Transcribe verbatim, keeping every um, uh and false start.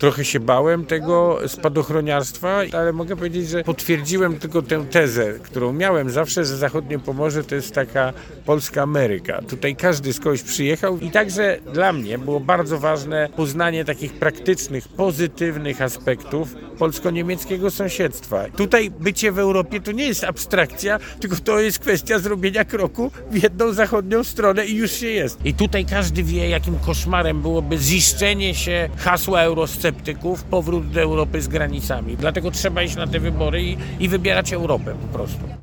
Trochę się bałem tego spadochroniarstwa, ale mogę powiedzieć, że potwierdziłem tylko tę tezę, którą miałem zawsze, że Zachodnie Pomorze to jest taka polska Ameryka. Tutaj każdy z kogoś przyjechał i także dla mnie było bardzo ważne poznanie takich praktycznych, pozytywnych aspektów polsko-niemieckiego sąsiedztwa. Tutaj bycie w Europie to nie jest abstrakcja, tylko to jest kwestia zrobienia kroku w jedną zachodnią stronę i już się jest. I tutaj każdy wie, jakim koszmarem byłoby ziszczenie się hasła eurosceptyków, powrót do Europy z granicami. Dlatego trzeba iść na te wybory i, i wybierać Europę po prostu.